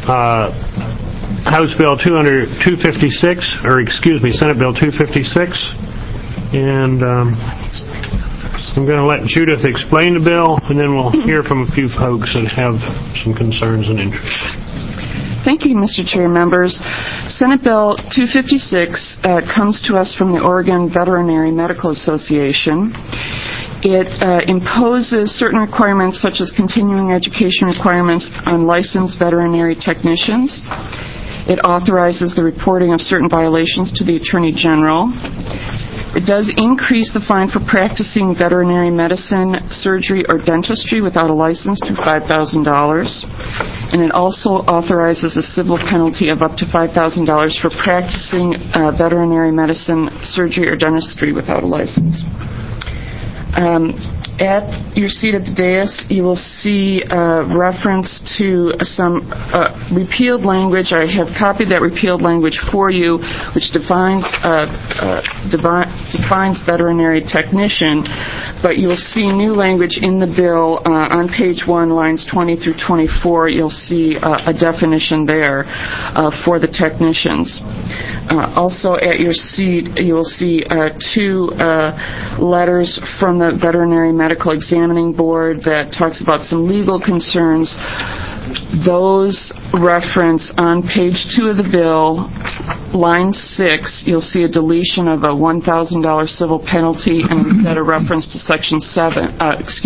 House Bill 256, or excuse me, Senate Bill 256. And I'm going to let Judith explain the bill, and then we'll hear from a few folks that have some concerns and interests. Thank you, Mr. Chair, members. Senate Bill 256 comes to us from the Oregon Veterinary Medical Association. It imposes certain requirements such as continuing education requirements on licensed veterinary technicians. It authorizes the reporting of certain violations to the Attorney General. It does increase the fine for practicing veterinary medicine, surgery, or dentistry without a license to $5,000. And it also authorizes a civil penalty of up to $5,000 for practicing veterinary medicine, surgery, or dentistry without a license. At your seat at the dais, you will see reference to some repealed language. I have copied that repealed language for you, which defines veterinary technician, but you'll see new language in the bill on page 1, lines 20 through 24. You'll see a definition there for the technicians. Also at your seat, you will see two letters from the Veterinary Medical Examining Board that talks about some legal concerns. Those reference on page 2 of the bill, line 6, you'll see a deletion of a $1,000 civil penalty and instead a reference to section 10.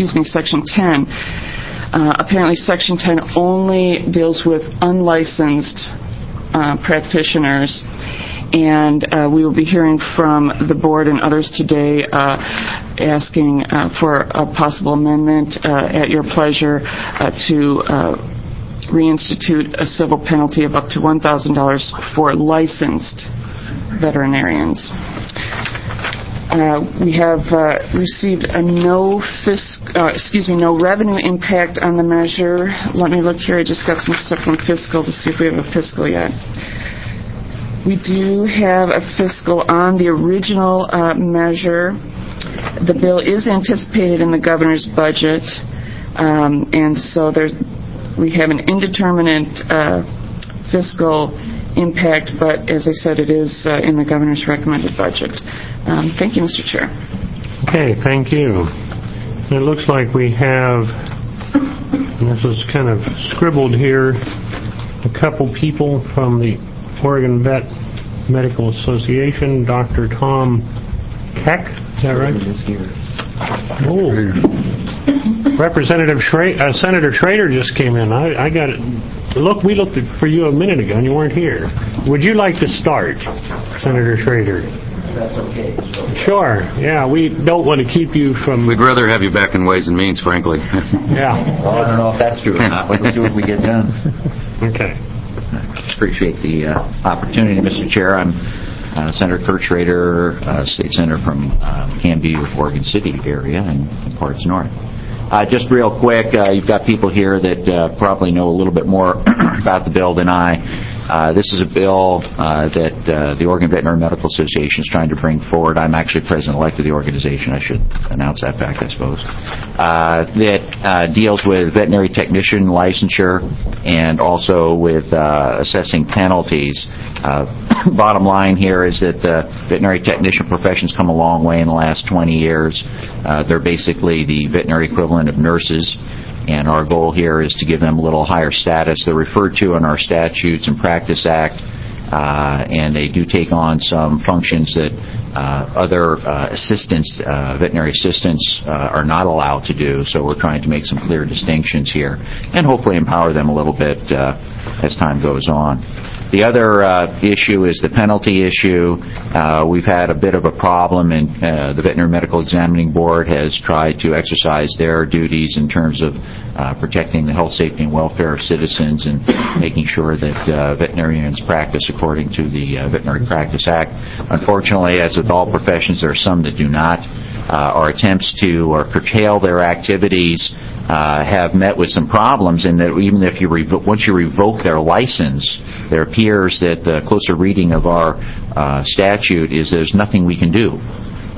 Apparently section 10 only deals with unlicensed practitioners. And we will be hearing from the board and others today asking for a possible amendment at your pleasure to reinstitute a civil penalty of up to $1,000 for licensed veterinarians. We have received a no revenue impact on the measure. Let me look here. I just got some stuff from fiscal to see if we have a fiscal yet. We do have a fiscal on the original measure. The bill is anticipated in the governor's budget, and so we have an indeterminate fiscal impact, but as I said, it is in the governor's recommended budget. Thank you, Mr. Chair. Okay, thank you. It looks like we have, and this is kind of scribbled here, a couple people from the Oregon Vet Medical Association. Dr. Tom Keck, is that right? Oh, Representative Senator Schrader just came in. I got it. Look, we looked for you a minute ago and you weren't here. Would you like to start, Senator Schrader? That's okay. Sure. Yeah, we don't want to keep you from... We'd rather have you back in Ways and Means, frankly. Yeah. Well, I don't know if that's true or not. We'll see what we get done. Okay. Appreciate the opportunity, Mr. Chair. I'm Senator Kurt Schrader, State Senator from Canview, Oregon City area and parts north. Just real quick, you've got people here that probably know a little bit more about the bill than I. This is a bill that the Oregon Veterinary Medical Association is trying to bring forward. I'm actually president-elect of the organization. I should announce that fact, I suppose. That deals with veterinary technician licensure and also with assessing penalties. Bottom line here is that the veterinary technician profession's come a long way in the last 20 years. They're basically the veterinary equivalent of nurses. And our goal here is to give them a little higher status. They're referred to in our Statutes and Practice Act, and they do take on some functions that other veterinary assistants are not allowed to do. So we're trying to make some clear distinctions here and hopefully empower them a little bit as time goes on. The other issue is the penalty issue. We've had a bit of a problem, and the Veterinary Medical Examining Board has tried to exercise their duties in terms of protecting the health, safety, and welfare of citizens and making sure that veterinarians practice according to the Veterinary Practice Act. Unfortunately, as with all professions, there are some that do not. Our attempts to curtail their activities have met with some problems in that even if once you revoke their license, there appears that the closer reading of our statute is there's nothing we can do.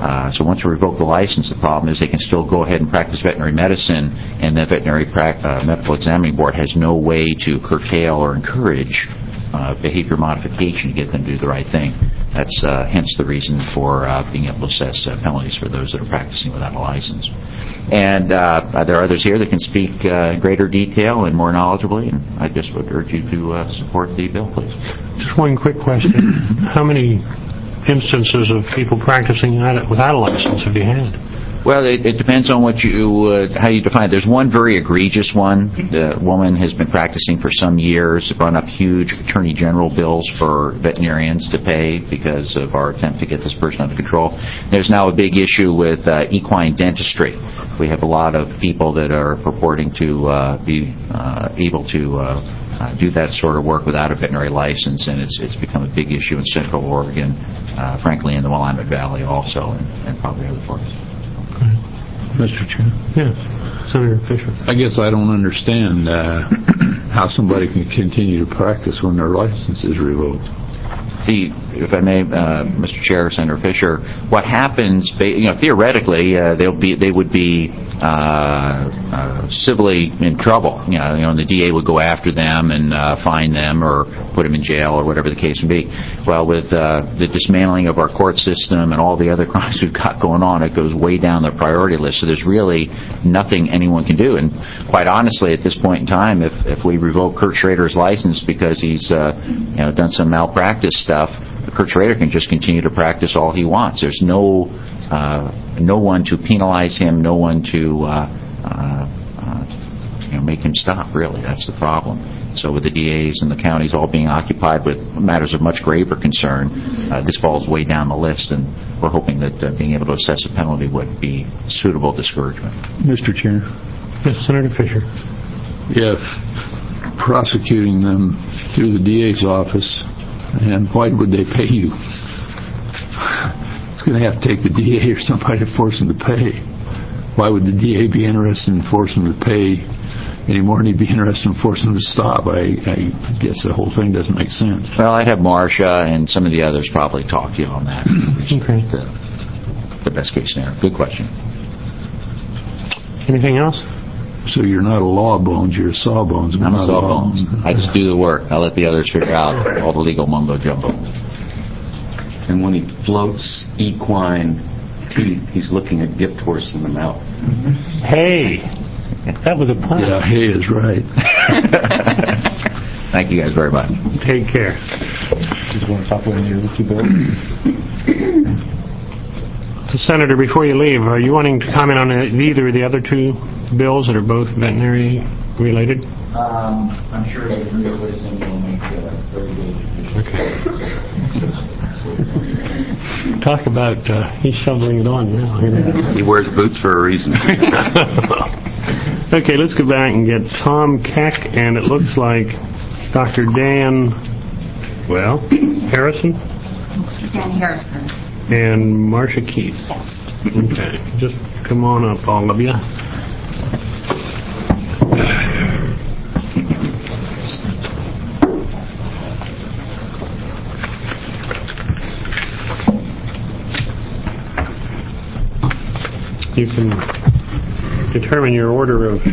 So once we revoke the license, the problem is they can still go ahead and practice veterinary medicine, and the Veterinary Medical Examining Board has no way to curtail or encourage behavior modification to get them to do the right thing. That's hence the reason for being able to assess penalties for those that are practicing without a license. And there are others here that can speak in greater detail and more knowledgeably, and I just would urge you to support the bill, please. Just one quick question. How many instances of people practicing without a license have you had? Well, it depends on what how you define it. There's one very egregious one. The woman has been practicing for some years, run up huge attorney general bills for veterinarians to pay because of our attempt to get this person under control. There's now a big issue with equine dentistry. We have a lot of people that are purporting to be able to do that sort of work without a veterinary license, and it's become a big issue in Central Oregon, frankly in the Willamette Valley also, and probably other parts. Mr. Chair? Yes. Senator Fisher. I guess I don't understand how somebody can continue to practice when their license is revoked. If I may, Mr. Chair, Senator Fisher, what happens, theoretically, they would be civilly in trouble. And the DA would go after them and fine them or put them in jail or whatever the case may be. Well, with the dismantling of our court system and all the other crimes we've got going on, it goes way down the priority list. So there's really nothing anyone can do. And quite honestly, at this point in time, if we revoke Kurt Schrader's license because he's done some malpractice stuff, Kurt Schrader can just continue to practice all he wants. There's no one to penalize him, no one to make him stop, really. That's the problem. So with the DAs and the counties all being occupied with matters of much graver concern, this falls way down the list, and we're hoping that being able to assess a penalty would be suitable discouragement. Mr. Chair? Yes, Senator Fisher. If prosecuting them through the DA's office, and why would they pay you? It's going to have to take the DA or somebody to force them to pay. Why would the DA be interested in forcing them to pay any more than he'd be interested in forcing them to stop? I guess the whole thing doesn't make sense. Well, I'd have Marcia and some of the others probably talk to you on that. Okay. The best case scenario. Good question. Anything else? So you're not a Lawbones, you're a Sawbones. I'm a Sawbones. I just do the work. I'll let the others figure out all the legal mumbo-jumbo. And when he floats equine teeth, he's looking a gift horse in the mouth. Hey! That was a pun. Yeah, hey is right. Thank you guys very much. Take care. Just want to talk about any of the two bills? Senator, before you leave, are you wanting to comment on either of the other two bills that are both veterinary related? I'm sure that your wisdom will make very good decisions. Okay. Talk about he's shoveling it on now. He wears boots for a reason. Okay, let's go back and get Tom Keck, and it looks like Dr. Dan, Harrison? Dan Harrison. And Marcia Keith. Yes. Okay, just come on up, all of you. You can determine your order of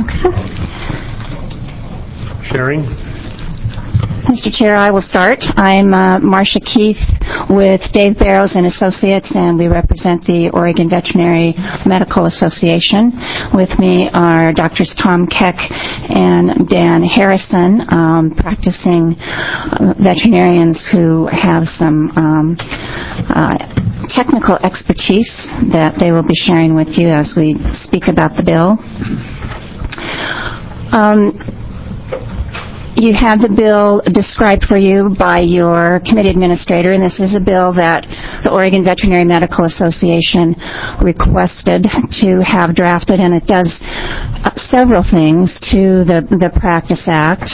sharing. Mr. Chair, I will start. I'm Marcia Keith with Dave Barrows and Associates, and we represent the Oregon Veterinary Medical Association. With me are Drs. Tom Keck and Dan Harrison, practicing veterinarians who have some technical expertise that they will be sharing with you as we speak about the bill. You had the bill described for you by your committee administrator, and this is a bill that the Oregon Veterinary Medical Association requested to have drafted, and it does several things to the Practice Act.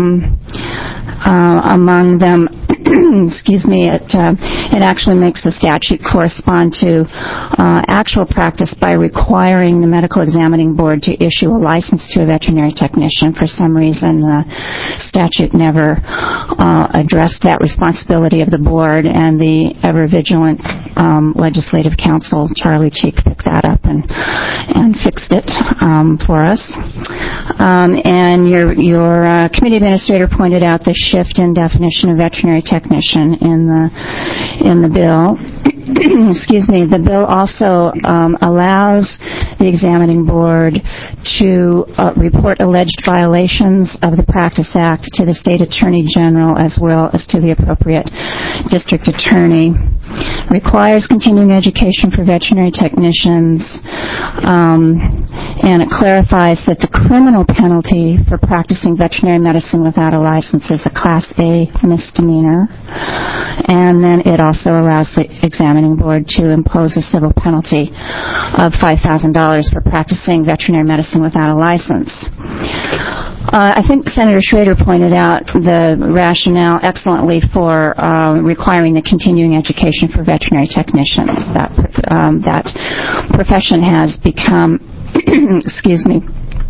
Among them, excuse me, it actually makes the statute correspond to actual practice by requiring the Medical Examining Board to issue a license to a veterinary technician. For some reason, the statute never addressed that responsibility of the board, and the ever-vigilant Legislative Counsel Charlie Cheek picked that up and fixed it for us. And your committee administrator pointed out the shift in definition of veterinary technician in the bill. Excuse me. The bill also allows the examining board to report alleged violations of the Practice Act to the State Attorney General as well as to the appropriate district attorney. Requires continuing education for veterinary technicians, and it clarifies that the criminal penalty for practicing veterinary medicine without a license is a Class A misdemeanor. And then it also allows the examining board to impose a civil penalty of $5,000 for practicing veterinary medicine without a license. I think Senator Schrader pointed out the rationale excellently for requiring the continuing education for veterinary technicians. That profession has become, excuse me,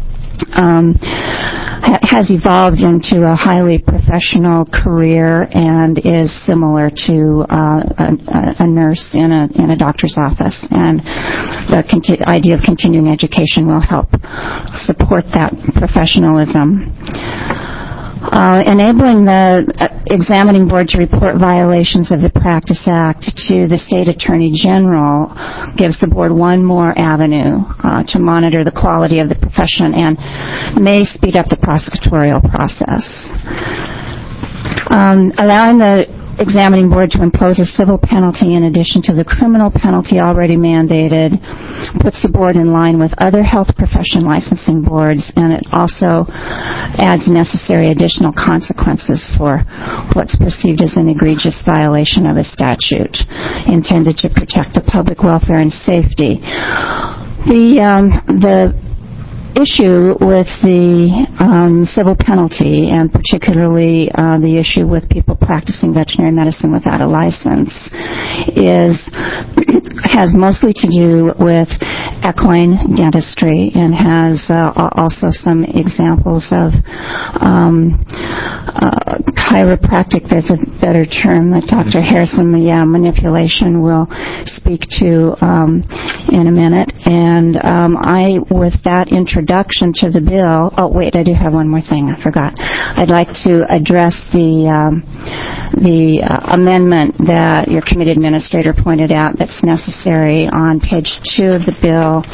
has evolved into a highly professional career and is similar to a nurse in a doctor's office. And the idea of continuing education will help support that professionalism. Enabling the examining board to report violations of the Practice Act to the State Attorney General gives the board one more avenue to monitor the quality of the profession and may speed up the prosecutorial process. Allowing the examining board to impose a civil penalty in addition to the criminal penalty already mandated puts the board in line with other health profession licensing boards, and it also adds necessary additional consequences for what's perceived as an egregious violation of a statute intended to protect the public welfare and safety. The issue with the civil penalty, and particularly the issue with people practicing veterinary medicine without a license, has mostly to do with equine dentistry and has also some examples of chiropractic. There's a better term that Dr. Harrison, manipulation, will speak to in a minute. And with that introduction to the bill, I do have one more thing I forgot. I'd like to address the amendment that your committee administrator pointed out that's necessary on page 2 of the bill,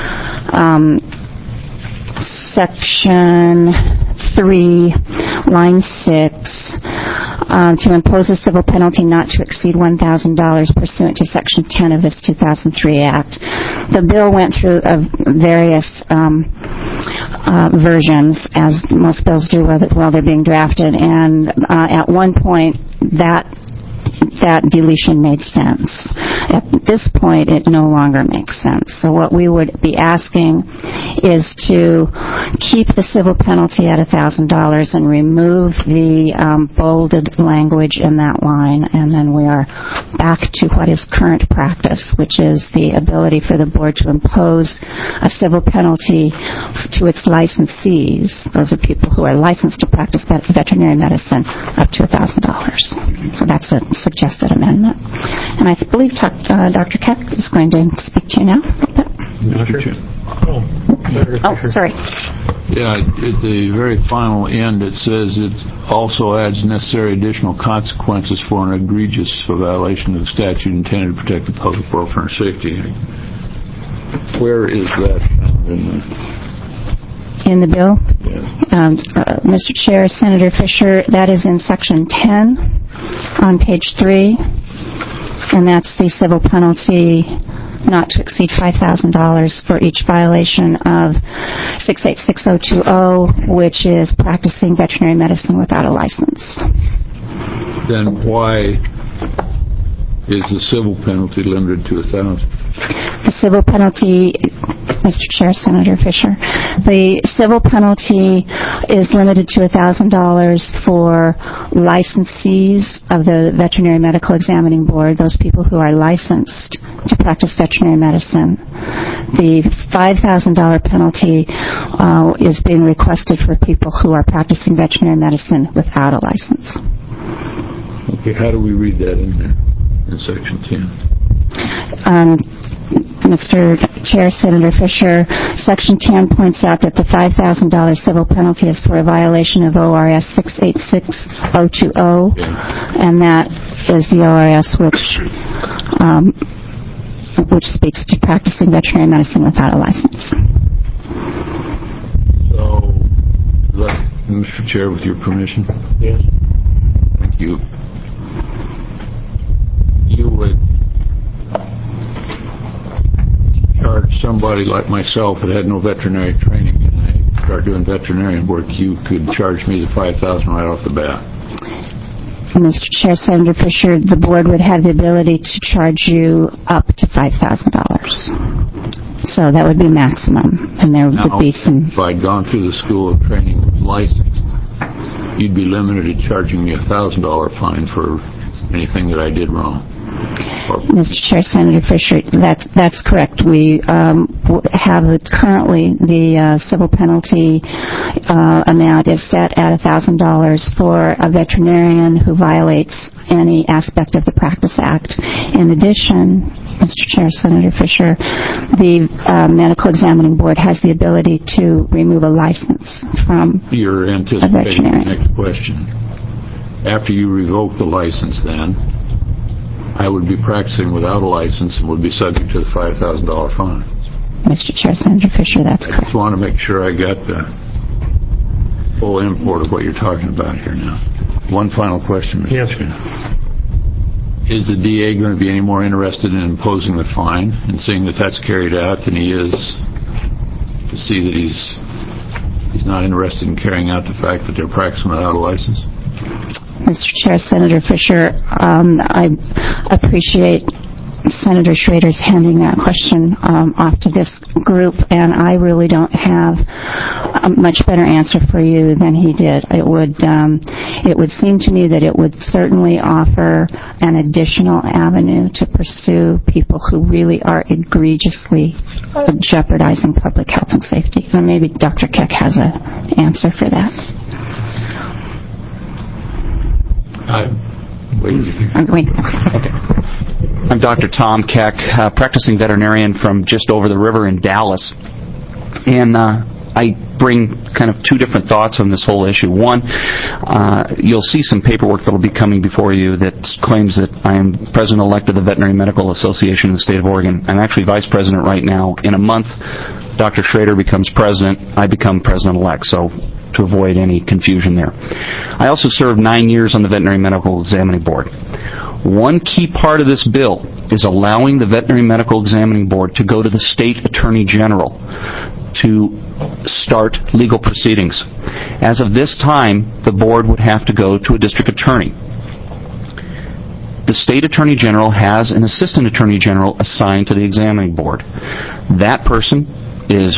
section 3, line 6, to impose a civil penalty not to exceed $1,000 pursuant to section 10 of this 2003 Act. The bill went through various versions, as most bills do while they're being drafted, and at one point that deletion made sense. At this point, it no longer makes sense. So what we would be asking is to keep the civil penalty at $1,000 and remove the bolded language in that line, and then we are back to what is current practice, which is the ability for the board to impose a civil penalty to its licensees. Those are people who are licensed to practice veterinary medicine, up to $1,000. So that's a suggested amendment. And I believe Dr. Keck is going to speak to you now. Sorry. Yeah, at the very final end, it says it also adds necessary additional consequences for an egregious violation of the statute intended to protect the public welfare and safety. Where is that in the bill? Yeah. Mr. Chair, Senator Fisher, that is in section 10 on page 3, and that's the civil penalty not to exceed $5,000 for each violation of 686020, which is practicing veterinary medicine without a license. Then why is the civil penalty limited to $1,000? The civil penalty, Mr. Chair, Senator Fisher, the civil penalty is limited to $1,000 for licensees of the Veterinary Medical Examining Board, those people who are licensed to practice veterinary medicine. The $5,000 penalty is being requested for people who are practicing veterinary medicine without a license. Okay, how do we read that in there, in section 10? Mr. Chair, Senator Fisher, Section 10 points out that the $5,000 civil penalty is for a violation of ORS 686020, and that is the ORS which speaks to practicing veterinary medicine without a license. So, Mr. Chair, with your permission? Yes. Thank you. You would charge somebody like myself that had no veterinary training, and I started doing veterinarian work, you could charge me the $5,000 right off the bat. Mr. Chair, Senator Fisher, the board would have the ability to charge you up to $5,000. So that would be maximum, and there would be some... If I'd gone through the school of training with licensed, you'd be limited to charging me a $1,000 fine for anything that I did wrong. Mr. Chair, Senator Fisher, that's correct. We have currently the civil penalty amount is set at $1,000 for a veterinarian who violates any aspect of the Practice Act. In addition, Mr. Chair, Senator Fisher, the Medical Examining Board has the ability to remove a license from You're a anticipating the veterinarian. next question. After you revoke the license, then, I would be practicing without a license and would be subject to the $5,000 fine. Mr. Chair, Senator Fisher, that's I correct. just want to make sure I got the full import of what you're talking about here now. One final question, Mr. Yes. Chair. Is the DA going to be any more interested in imposing the fine and seeing that that's carried out than he is to see that he's not interested in carrying out the fact that they're practicing without a license? Mr. Chair, Senator Fisher, I appreciate Senator Schrader's handing that question off to this group, and I really don't have a much better answer for you than he did. It would seem to me that it would certainly offer an additional avenue to pursue people who really are egregiously jeopardizing public health and safety. And maybe Dr. Keck has an answer for that. I'm Dr. Tom Keck, practicing veterinarian from just over the river in Dallas. And I bring kind of two different thoughts on this whole issue. One, you'll see some paperwork that will be coming before you that claims that I am president-elect of the Veterinary Medical Association of the state of Oregon. I'm actually vice president right now. In a month, Dr. Schrader becomes president. I become president-elect. So to avoid any confusion there. I also served 9 years on the Veterinary Medical Examining Board. One key part of this bill is allowing the Veterinary Medical Examining Board to go to the State Attorney General to start legal proceedings. As of this time, the board would have to go to a district attorney. The State Attorney General has an Assistant Attorney General assigned to the Examining Board. That person is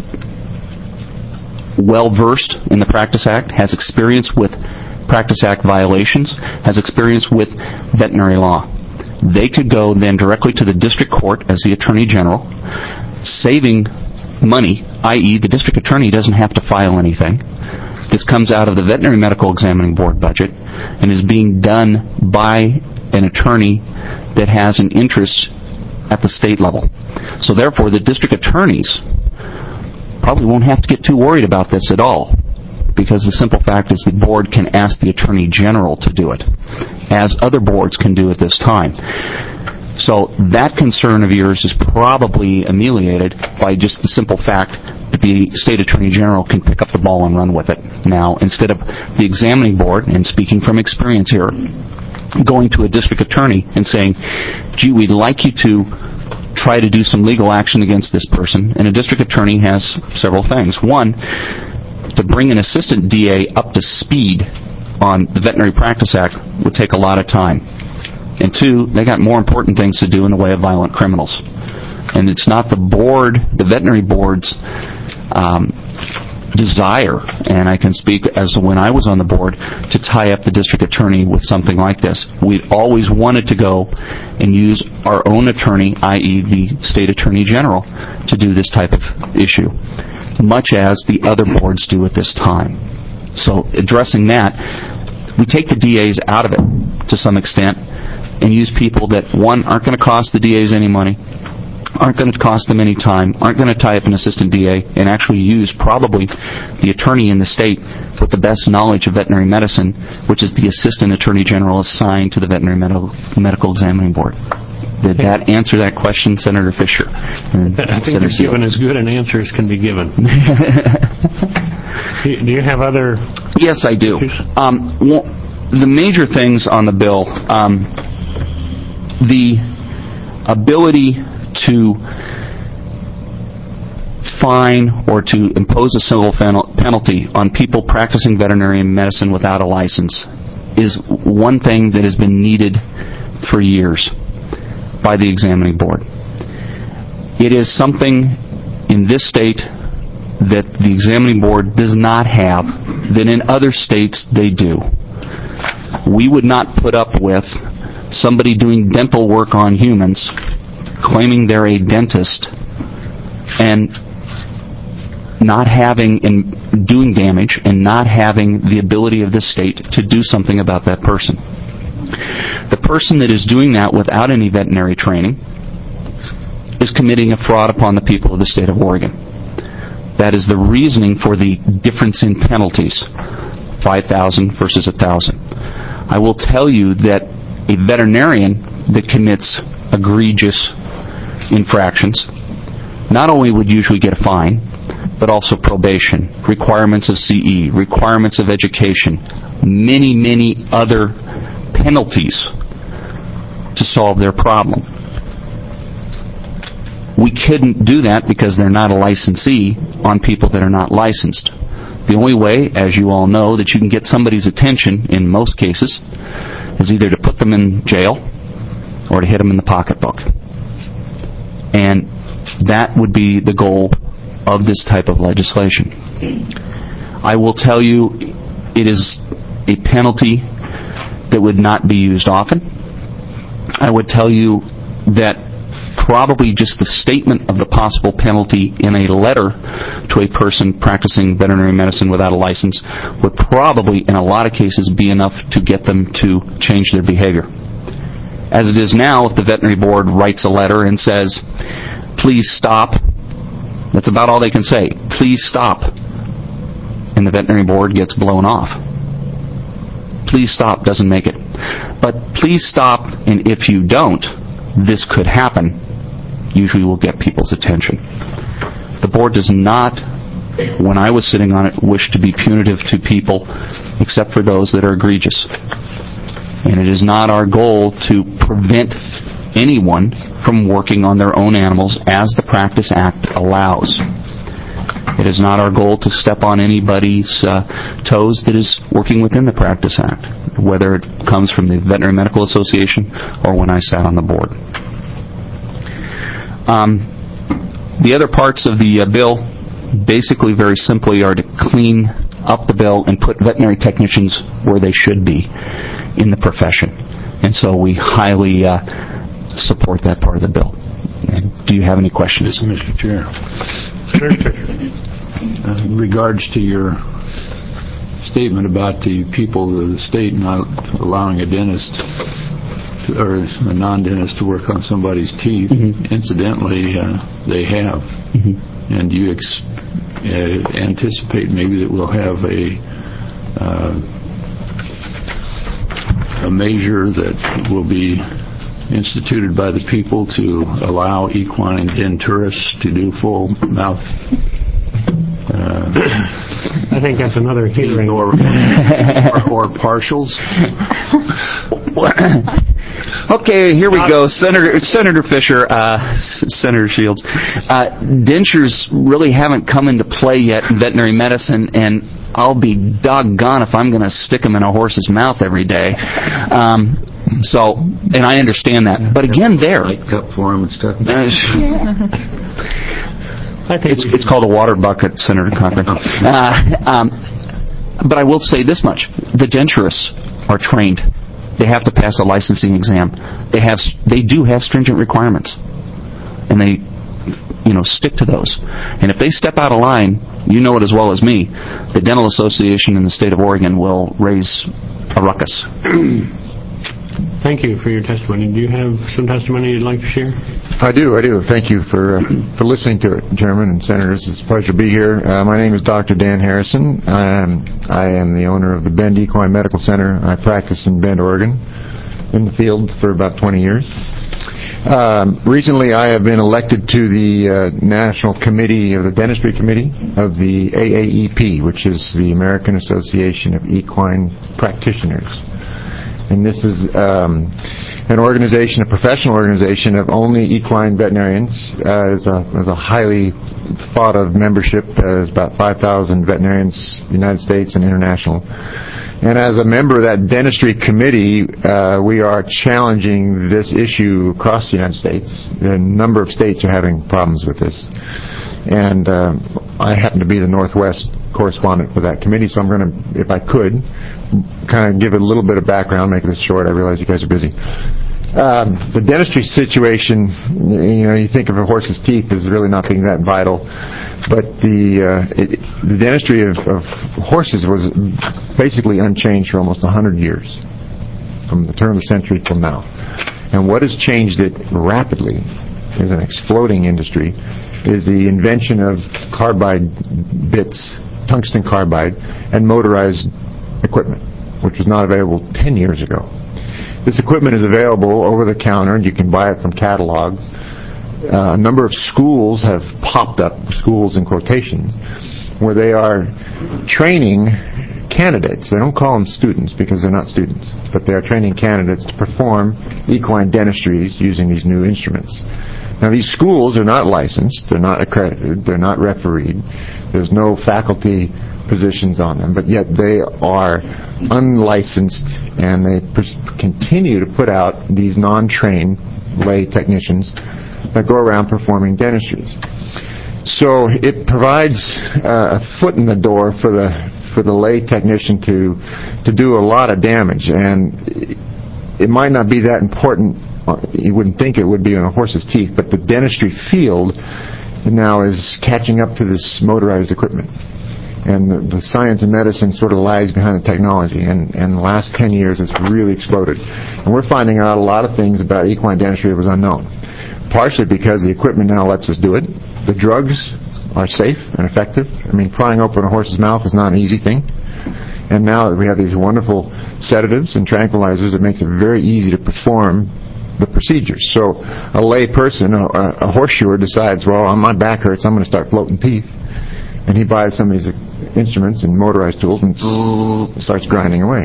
well-versed in the Practice Act, has experience with Practice Act violations, has experience with veterinary law. They could go then directly to the district court as the Attorney General, saving money, i.e. the district attorney doesn't have to file anything. This comes out of the Veterinary Medical Examining Board budget and is being done by an attorney that has an interest at the state level. So therefore, the district attorneys probably won't have to get too worried about this at all, because the simple fact is the board can ask the Attorney General to do it, as other boards can do at this time. So that concern of yours is probably ameliorated by just the simple fact that the State Attorney General can pick up the ball and run with it now, instead of the Examining Board, and speaking from experience here, going to a district attorney and saying, gee, we'd like you to try to do some legal action against this person. And a district attorney has several things. One, to bring an assistant DA up to speed on the Veterinary Practice Act would take a lot of time. And two, they got more important things to do in the way of violent criminals. And it's not the board, the veterinary board's desire, and I can speak as to when I was on the board, to tie up the district attorney with something like this. We'd always wanted to go and use our own attorney, i.e. the State Attorney General, to do this type of issue, much as the other boards do at this time. So addressing that, we take the DAs out of it to some extent, and use people that, one, aren't going to cost the DAs any money, aren't going to cost them any time, aren't going to tie up an assistant DA, and actually use probably the attorney in the state with the best knowledge of veterinary medicine, which is the assistant attorney general assigned to the veterinary medical examining board. Did that answer that question, Senator Fisher? I think you've given as good an answer as can be given. Do you have other... Yes, I do. The major things on the bill, the ability to fine or to impose a civil penalty on people practicing veterinary medicine without a license is one thing that has been needed for years by the examining board. It is something in this state that the examining board does not have, that in other states they do. We would not put up with somebody doing dental work on humans, claiming they're a dentist, and not having, and doing damage, and not having the ability of this state to do something about that person. The person that is doing that without any veterinary training is committing a fraud upon the people of the state of Oregon. That is the reasoning for the difference in penalties, 5,000 versus 1,000. I will tell you that a veterinarian that commits egregious infractions not only would usually get a fine, but also probation, requirements of CE, requirements of education, many, many other penalties to solve their problem. We couldn't do that because they're not a licensee on people that are not licensed. The only way, as you all know, that you can get somebody's attention in most cases is either to put them in jail or to hit them in the pocketbook. And that would be the goal of this type of legislation. I will tell you, it is a penalty that would not be used often. I would tell you that probably just the statement of the possible penalty in a letter to a person practicing veterinary medicine without a license would probably, in a lot of cases, be enough to get them to change their behavior. As it is now, if the veterinary board writes a letter and says, please stop, that's about all they can say. Please stop. And the veterinary board gets blown off. Please stop doesn't make it. But please stop, and if you don't, this could happen, usually will get people's attention. The board does not, when I was sitting on it, wish to be punitive to people except for those that are egregious. And it is not our goal to prevent anyone from working on their own animals as the Practice Act allows. It is not our goal to step on anybody's toes that is working within the Practice Act, whether it comes from the Veterinary Medical Association or when I sat on the board. The other parts of the bill, basically very simply, are to clean up the bill and put veterinary technicians where they should be in the profession. And so we highly support that part of the bill. And do you have any questions? Mr. Chair. In regards to your statement about the people of the state not allowing a dentist or a non-dentist to work on somebody's teeth, incidentally, they have. And do you anticipate maybe that we'll have a measure that will be instituted by the people to allow equine denturists to do full mouth I think that's another hearing. Or partials? Okay, here we go. Senator Fisher, Senator Shields. Dentures really haven't come into play yet in veterinary medicine, and I'll be doggone if I'm going to stick them in a horse's mouth every day. So, and I understand that. But again, there. Light cup for them and stuff. I think it's called a water bucket, Senator Cochran. But I will say this much. The denturists are trained. They have to pass a licensing exam. They do have stringent requirements. And they, stick to those. And if they step out of line, you know it as well as me, the Dental Association in the state of Oregon will raise a ruckus. Thank you for your testimony. Do you have some testimony you'd like to share? I do. Thank you for listening to it, Chairman and Senators. It's a pleasure to be here. My name is Dr. Dan Harrison. I am the owner of the Bend Equine Medical Center. I practice in Bend, Oregon, in the field for about 20 years. Recently, I have been elected to the National Committee of the Dentistry Committee of the AAEP, which is the American Association of Equine Practitioners. And this is an organization, a professional organization of only equine veterinarians. It's a highly thought of membership. There's about 5,000 veterinarians, United States and international. And as a member of that dentistry committee, we are challenging this issue across the United States. A number of states are having problems with this. And I happen to be the Northwest correspondent for that committee, so I'm going to, if I could, kind of give a little bit of background, make this short. I realize you guys are busy. The dentistry situation, you think of a horse's teeth as really not being that vital, but the dentistry of horses was basically unchanged for almost 100 years, from the turn of the century till now. And what has changed it rapidly is an exploding industry, is the invention of carbide bits, tungsten carbide, and motorized equipment, which was not available 10 years ago. This equipment is available over the counter, and you can buy it from catalog. A number of schools have popped up, schools in quotations, where they are training candidates. They don't call them students because they're not students, but they are training candidates to perform equine dentistries using these new instruments. Now, these schools are not licensed, they're not accredited, they're not refereed, there's no faculty positions on them, but yet they are unlicensed, and they continue to put out these non-trained lay technicians that go around performing dentistries. So it provides a foot in the door for the lay technician to do a lot of damage, and it might not be that important. You wouldn't think it would be in a horse's teeth, but the dentistry field now is catching up to this motorized equipment. And the science and medicine sort of lags behind the technology, and in the last 10 years it's really exploded. And we're finding out a lot of things about equine dentistry that was unknown, partially because the equipment now lets us do it. The drugs are safe and effective. I mean, prying open a horse's mouth is not an easy thing. And now that we have these wonderful sedatives and tranquilizers, it makes it very easy to perform the procedures. So a lay person, a horseshoer, decides, well, my back hurts, I'm going to start floating teeth. And he buys some of these instruments and motorized tools and starts grinding away.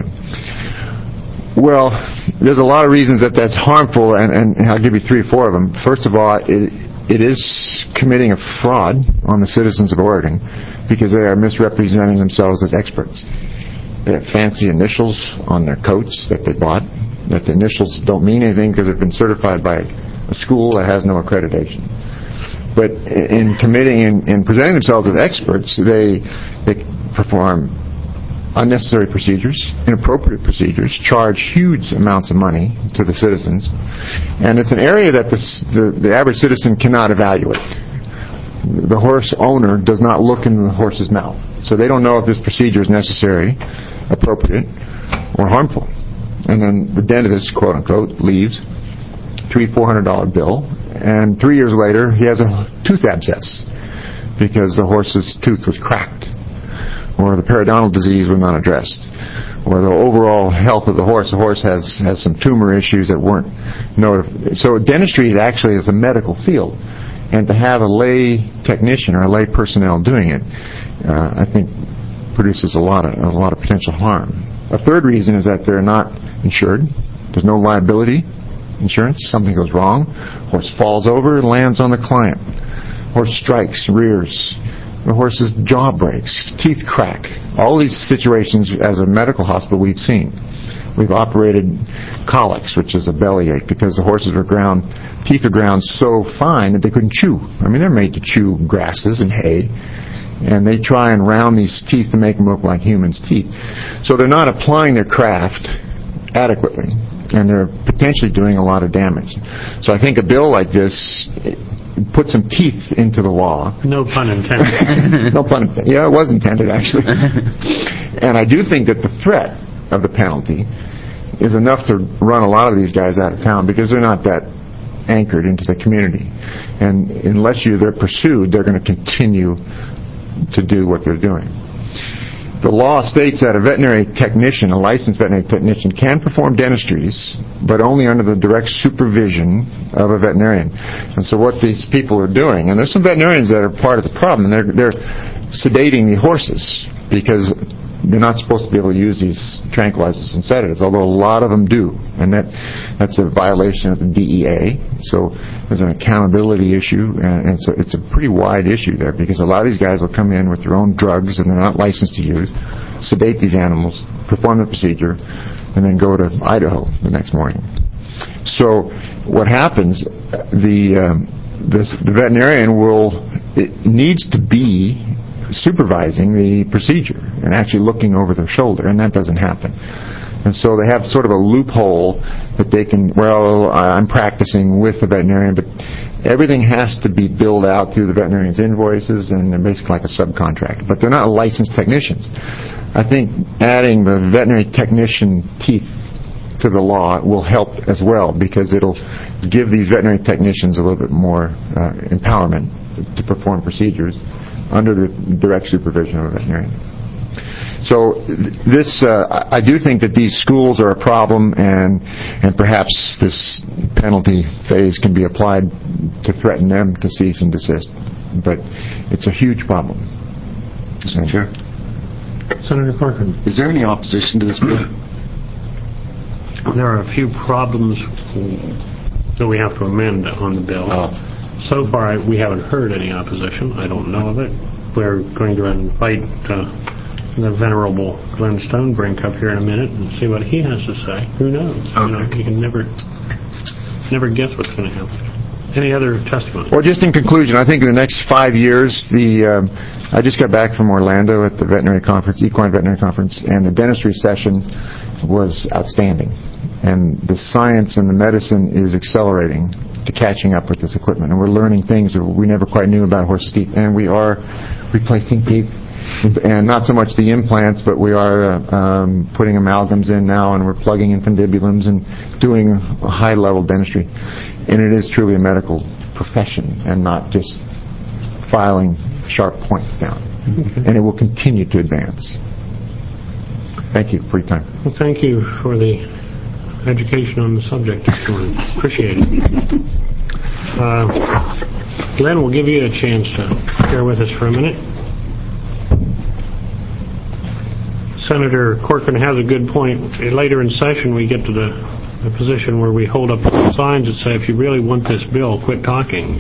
Well, there's a lot of reasons that's harmful, and I'll give you 3 or 4 of them. First of all, it is committing a fraud on the citizens of Oregon because they are misrepresenting themselves as experts. They have fancy initials on their coats that they bought, that the initials don't mean anything because they've been certified by a school that has no accreditation. But in committing and presenting themselves as experts, they perform unnecessary procedures, inappropriate procedures, charge huge amounts of money to the citizens, and it's an area that the average citizen cannot evaluate. The horse owner does not look into the horse's mouth, so they don't know if this procedure is necessary, appropriate, or harmful. And then the dentist, quote unquote, leaves $300-400 bill, and 3 years later he has a tooth abscess because the horse's tooth was cracked, or the periodontal disease was not addressed, or the overall health of the horse. The horse has some tumor issues that weren't noted. So dentistry is actually a medical field, and to have a lay technician or a lay personnel doing it, I think produces a lot of potential harm. A third reason is that they're not insured. There's no liability insurance. Something goes wrong, horse falls over and lands on the client. Horse strikes, rears. The horse's jaw breaks, teeth crack. All these situations as a medical hospital we've seen. We've operated colics, which is a bellyache, because the horses were ground, teeth are ground so fine that they couldn't chew. I mean, they're made to chew grasses and hay, and they try and round these teeth to make them look like humans' teeth. So they're not applying their craft adequately, and they're potentially doing a lot of damage. So I think a bill like this put some teeth into the law. No pun intended. No pun intended. Yeah, it was intended, actually. And I do think that the threat of the penalty is enough to run a lot of these guys out of town because they're not that anchored into the community. And unless they're pursued, they're going to continue to do what they're doing. The law states that a veterinary technician, a licensed veterinary technician, can perform dentistries, but only under the direct supervision of a veterinarian. And so what these people are doing, and there's some veterinarians that are part of the problem, and they're sedating the horses because they're not supposed to be able to use these tranquilizers and sedatives, although a lot of them do. And that's a violation of the DEA. So there's an accountability issue, and it's a pretty wide issue there because a lot of these guys will come in with their own drugs and they're not licensed to use, sedate these animals, perform the procedure, and then go to Idaho the next morning. So what happens, the veterinarian needs to be supervising the procedure and actually looking over their shoulder, and that doesn't happen. And so they have sort of a loophole that they can, I'm practicing with the veterinarian, but everything has to be billed out through the veterinarian's invoices, and they're basically like a subcontractor. But they're not licensed technicians. I think adding the veterinary technician teeth to the law will help as well because it'll give these veterinary technicians a little bit more empowerment to perform procedures under the direct supervision of a veterinarian. So I do think that these schools are a problem, and perhaps this penalty phase can be applied to threaten them to cease and desist. But it's a huge problem. Mr. Chair. Senator Corcoran. Is there any opposition to this bill? There are a few problems that we have to amend on the bill. So far, we haven't heard any opposition. I don't know of it. We're going to invite the Venerable Glenn Stonebrink up here in a minute and see what he has to say. Who knows? Okay. You can never guess what's going to happen. Any other testimony? Well, just in conclusion, I think in the next 5 years, I just got back from Orlando at the veterinary conference, Equine Veterinary Conference, and the dentistry session was outstanding. And the science and the medicine is accelerating to catching up with this equipment, and we're learning things that we never quite knew about horse teeth. And we are replacing teeth, and not so much the implants, but we are putting amalgams in now, and we're plugging in condibulums and doing a high-level dentistry. And it is truly a medical profession, and not just filing sharp points down. Okay. And it will continue to advance. Thank you for your time. Well, thank you for the education on the subject this morning. Appreciate it. Glenn, we'll give you a chance to share with us for a minute. Senator Corcoran has a good point. Later in session, we get to the position where we hold up signs that say, if you really want this bill, quit talking.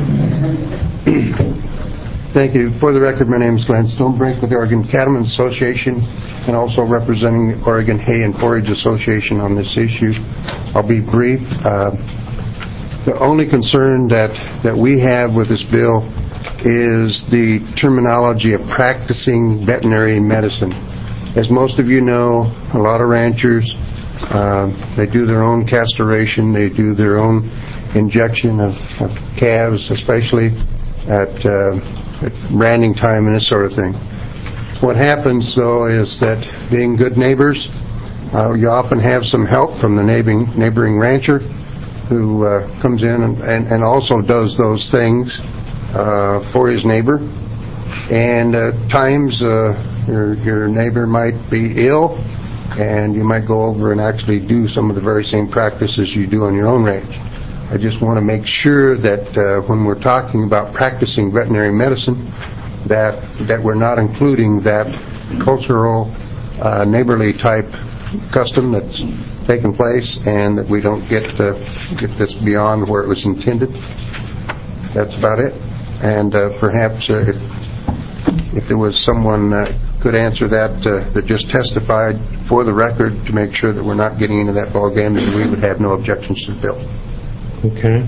Thank you. For the record, my name is Glenn Stonebrink with the Oregon Cattlemen's Association, and also representing the Oregon Hay and Forage Association on this issue. I'll be brief. The only concern that we have with this bill is the terminology of practicing veterinary medicine. As most of you know, a lot of ranchers, they do their own castration, they do their own injection of calves, especially at branding time and this sort of thing. What happens, though, is that being good neighbors, you often have some help from the neighboring rancher who comes in and also does those things for his neighbor. And at times, your neighbor might be ill, and you might go over and actually do some of the very same practices you do on your own ranch. I just want to make sure that when we're talking about practicing veterinary medicine, that we're not including that cultural, neighborly type custom that's taken place, and that we don't get this beyond where it was intended. That's about it. And perhaps if there was someone could answer that just testified for the record to make sure that we're not getting into that ballgame, then we would have no objections to the bill. Okay.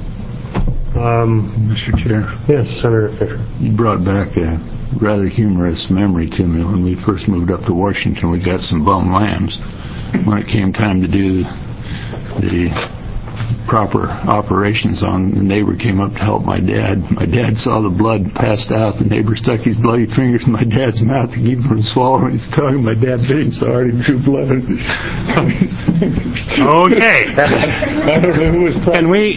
Mr. Chair. Yes, Senator Fisher. You brought back a rather humorous memory to me. When we first moved up to Washington, we got some bum lambs. When it came time to do the proper operations on. The neighbor came up to help my dad. My dad saw the blood, passed out. The neighbor stuck his bloody fingers in my dad's mouth to keep him from swallowing his tongue. My dad bit him so hard he drew blood on his fingers. Okay. I don't know who was Can we?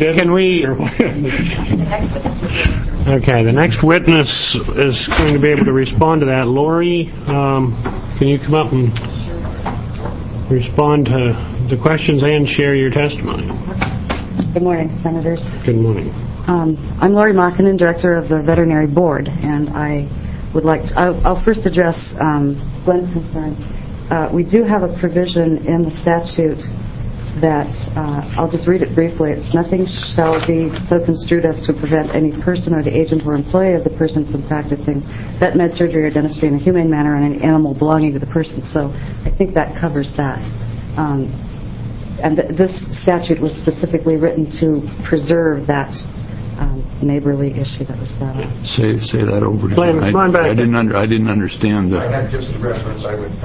Okay, the next witness is going to be able to respond to that. Lori, can you come up and respond to the questions and share your testimony? Good morning, Senators. Good morning. I'm Lori Makinen, Director of the Veterinary Board, and I would like to, I'll first address Glenn's concern. We do have a provision in the statute that, I'll just read it briefly. It's nothing shall be so construed as to prevent any person or the agent or employee of the person from practicing vet med surgery or dentistry in a humane manner on any animal belonging to the person. So I think that covers that. And this statute was specifically written to preserve that neighborly issue that was brought up. Say that over again. Glenn, come on back. I didn't understand I that. had just a reference. I would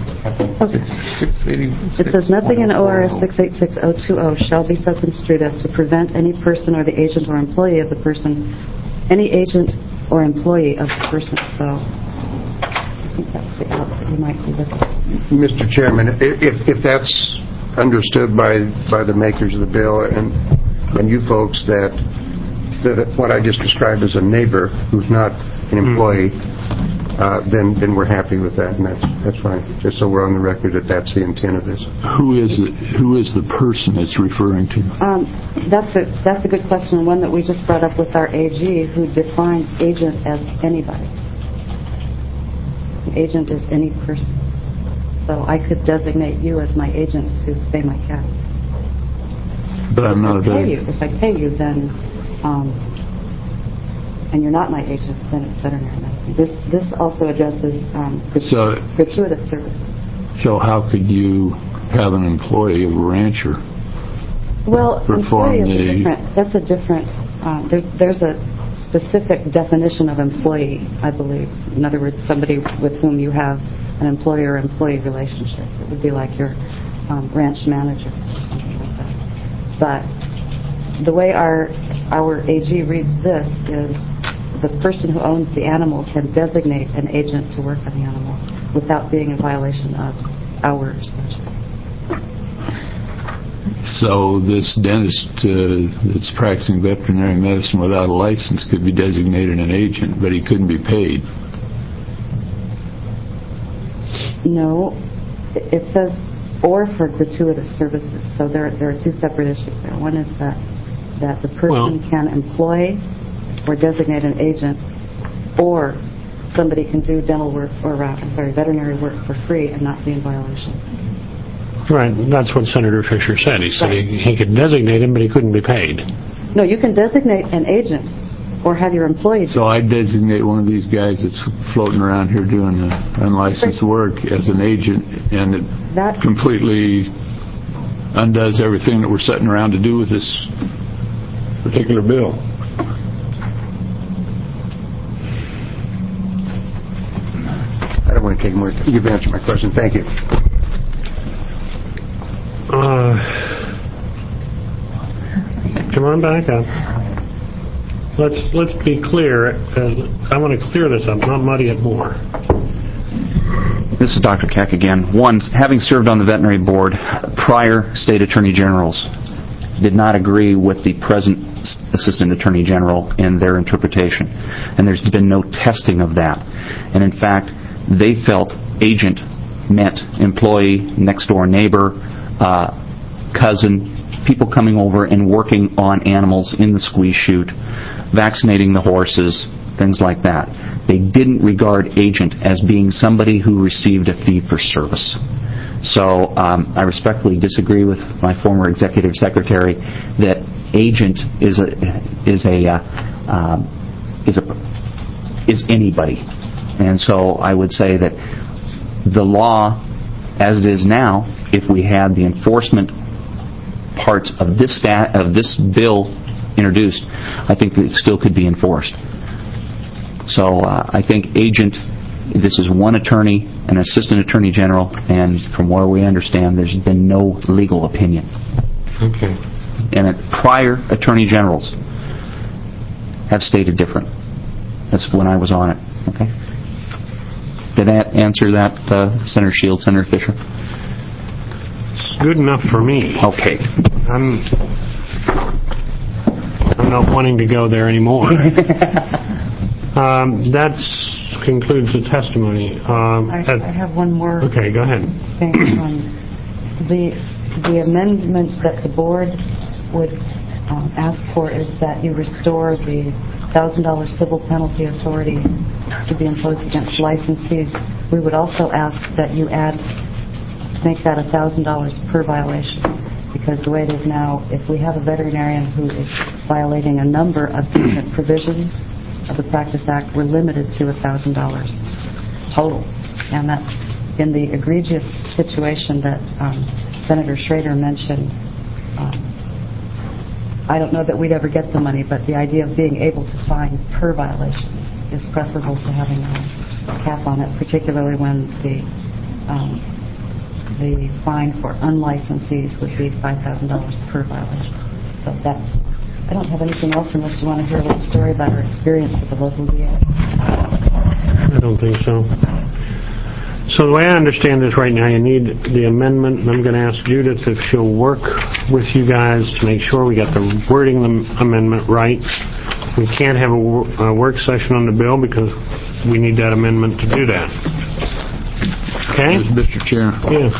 It says nothing in ORS 686.020 shall be so construed as to prevent any person or the agent or employee of the person, any agent or employee of the person. So I think that's the out that you might be looking at. Mr. Chairman, if that's understood by the makers of the bill and you folks that what I just described as a neighbor who's not an employee, then we're happy with that, and that's fine. Just so we're on the record that that's the intent of this. Who is the person it's referring to? That's a good question, and one that we just brought up with our AG, who defines agent as anybody. An agent is any person. So I could designate you as my agent to spay my cat. But I'm not a vet. If I pay you, then, and you're not my agent, then it's veterinary medicine. This also addresses gratuitous services. So how could you have an employee of a rancher? Well, perform employee is a different. There's a specific definition of employee, I believe. In other words, somebody with whom you have an employer-employee relationship. It would be like your ranch manager or something like that. But the way our AG reads this is the person who owns the animal can designate an agent to work on the animal without being in violation of our statute. So this dentist that's practicing veterinary medicine without a license could be designated an agent, but he couldn't be paid. No, it says or for gratuitous services. So there are two separate issues there. One is that the person can employ or designate an agent, or somebody can do dental work or veterinary work for free and not be in violation. Right, that's what Senator Fisher said. He said he could designate him, but he couldn't be paid. No, you can designate an agent or have your employees. So I designate one of these guys that's floating around here doing unlicensed work as an agent, and it completely undoes everything that we're sitting around to do with this particular bill. I don't want to take more time. You've answered my question. Thank you. Come on back up. Let's be clear. I want to clear this up, not muddy it more. This is Dr. Keck again. One, having served on the veterinary board, prior state attorney generals did not agree with the present assistant attorney general in their interpretation. And there's been no testing of that. And in fact, they felt agent meant employee, next door neighbor, cousin, people coming over and working on animals in the squeeze chute, vaccinating the horses, things like that. They didn't regard agent as being somebody who received a fee for service. So I respectfully disagree with my former executive secretary that agent is anybody. And so I would say that the law, as it is now, if we had the enforcement parts of this bill introduced, I think it still could be enforced. So I think agent, this is one attorney, an assistant attorney general, and from what we understand, there's been no legal opinion. Okay. and prior attorney generals have stated different. That's when I was on it. Okay. Did that answer that, Senator Shields, Senator Fisher? It's good enough for me. Okay. I'm not wanting to go there anymore. That concludes the testimony. I have one more Okay, go ahead. thing. The amendment that the board would ask for is that you restore the $1,000 civil penalty authority to be imposed against licensees. We would also ask that you make that $1,000 per violation, because the way it is now, if we have a veterinarian who is violating a number of different provisions of the Practice Act, we're limited to $1,000 total. And that's in the egregious situation that Senator Schrader mentioned. I don't know that we'd ever get the money, but the idea of being able to fine per violation is preferable to having a cap on it, particularly when the fine for unlicensees would be $5,000 per violation. So that, I don't have anything else unless you want to hear a little story about our experience with the local DA. I don't think so. So the way I understand this right now, you need the amendment, and I'm going to ask Judith if she'll work with you guys to make sure we got the wording of the amendment right. We can't have a work session on the bill because we need that amendment to do that. Okay? Mr. Chair. Yeah.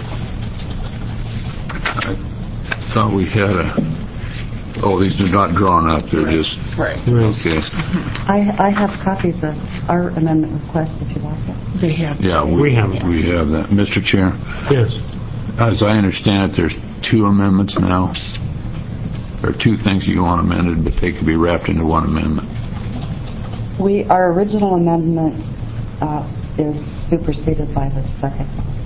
I thought we had these are not drawn up. They're just... Right. Okay. I have copies of our amendment request if you like it. They have. Yeah, we have that. Mr. Chair. Yes. As I understand it, there's two amendments now. There are two things you want amended, but they could be wrapped into one amendment. Our original amendment is superseded by the second.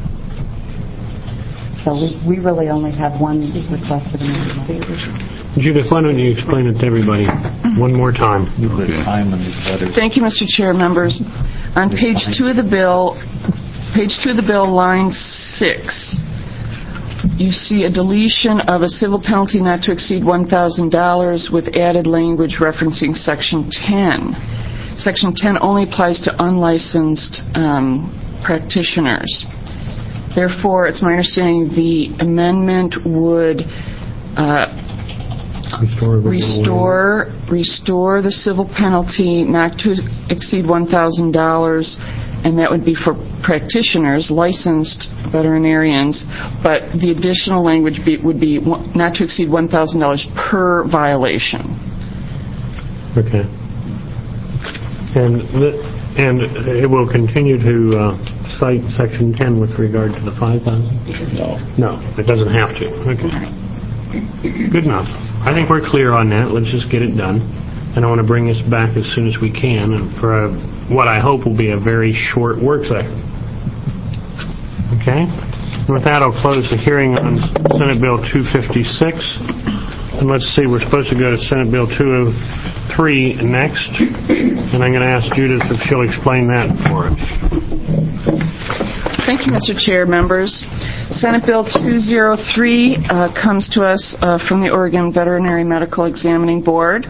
So we really only have one requested amendment. Judith, why don't you explain it to everybody one more time? Okay. Thank you, Mr. Chair, members. On page 2 of the bill, line 6, you see a deletion of a civil penalty not to exceed $1,000 with added language referencing Section 10. Section 10 only applies to unlicensed practitioners. Therefore, it's my understanding the amendment would restore the civil penalty not to exceed $1,000, and that would be for practitioners, licensed veterinarians, but the additional language would be not to exceed $1,000 per violation. Okay. And it will continue to cite Section 10 with regard to the 5,000? No, it doesn't have to. Okay. Good enough. I think we're clear on that. Let's just get it done. And I want to bring this back as soon as we can, and for what I hope will be a very short work session. Okay? And with that, I'll close the hearing on Senate Bill 256. And let's see, we're supposed to go to Senate Bill 203 next. And I'm going to ask Judith if she'll explain that for us. Thank you, Mr. Chair, members. Senate Bill 203 comes to us from the Oregon Veterinary Medical Examining Board.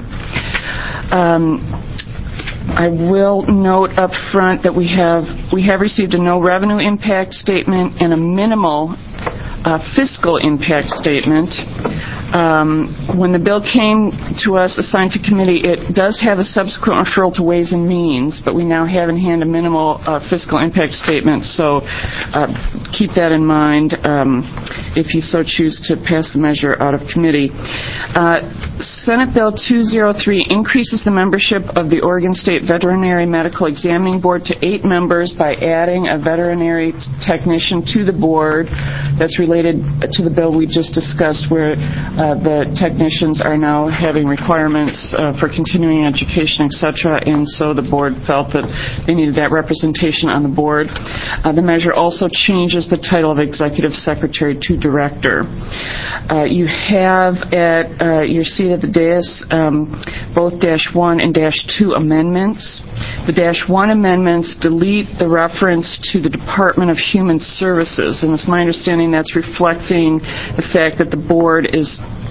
I will note up front that we have received a no revenue impact statement and a minimal fiscal impact statement. When the bill came to us, assigned to committee, it does have a subsequent referral to Ways and Means, but we now have in hand a minimal fiscal impact statement, so keep that in mind if you so choose to pass the measure out of committee. Senate Bill 203 increases the membership of the Oregon State Veterinary Medical Examining Board to 8 members by adding a veterinary technician to the board. That's related to the bill we just discussed, where the technicians are now having requirements for continuing education, etc., and so the board felt that they needed that representation on the board. The measure also changes the title of executive secretary to director. You have at your seat at the dais both -1 and -2 amendments. The -1 amendments delete the reference to the Department of Human Services, and it's my understanding that's reflecting the fact that the board is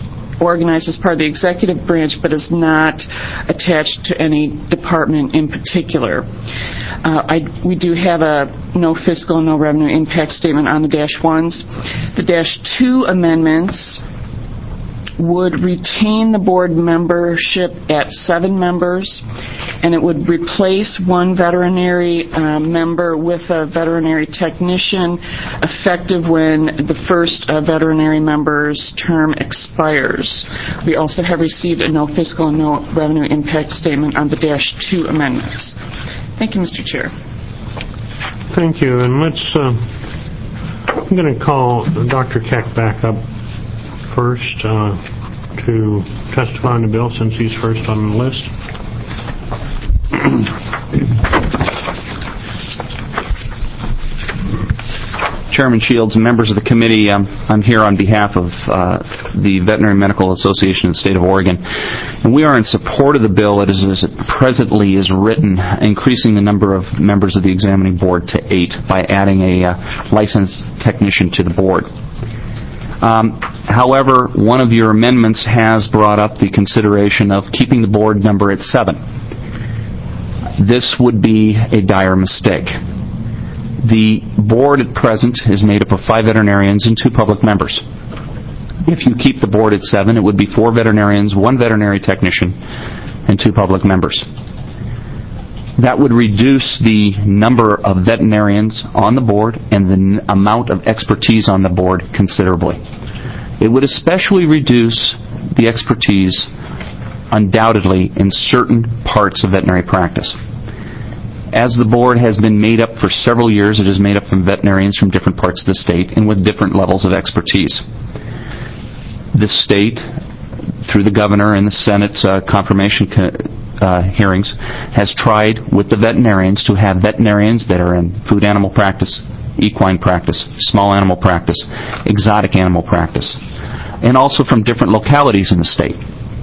organized as part of the executive branch but is not attached to any department in particular. We do have a no fiscal, no revenue impact statement on the -1s. The -2 amendments would retain the board membership at 7 members, and it would replace 1 veterinary member with a veterinary technician effective when the first veterinary member's term expires. We also have received a no fiscal and no revenue impact statement on the -2 amendments. Thank you, Mr. Chair. Thank you. And I'm going to call Dr. Keck back up first to testify on the bill since he's first on the list. Chairman Shields and members of the committee, I'm here on behalf of the Veterinary Medical Association of the State of Oregon, and we are in support of the bill as it presently is written, increasing the number of members of the examining board to 8 by adding a licensed technician to the board. However, one of your amendments has brought up the consideration of keeping the board number at 7. This would be a dire mistake. The board at present is made up of 5 veterinarians and 2 public members. If you keep the board at 7, it would be 4 veterinarians, 1 veterinary technician, and 2 public members. That would reduce the number of veterinarians on the board and the amount of expertise on the board considerably. It would especially reduce the expertise, undoubtedly, in certain parts of veterinary practice. As the board has been made up for several years, it is made up from veterinarians from different parts of the state and with different levels of expertise. The state, through the governor and the Senate confirmation hearings, has tried with the veterinarians to have veterinarians that are in food animal practice, equine practice, small animal practice, exotic animal practice, and also from different localities in the state.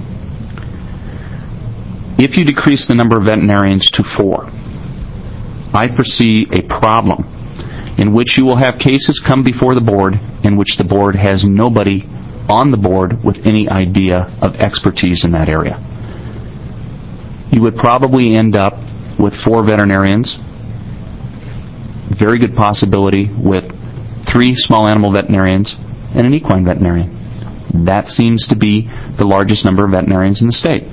If you decrease the number of veterinarians to 4, I foresee a problem in which you will have cases come before the board in which the board has nobody on the board with any idea of expertise in that area. You would probably end up with 4 veterinarians, very good possibility with 3 small animal veterinarians and an equine veterinarian. That seems to be the largest number of veterinarians in the state.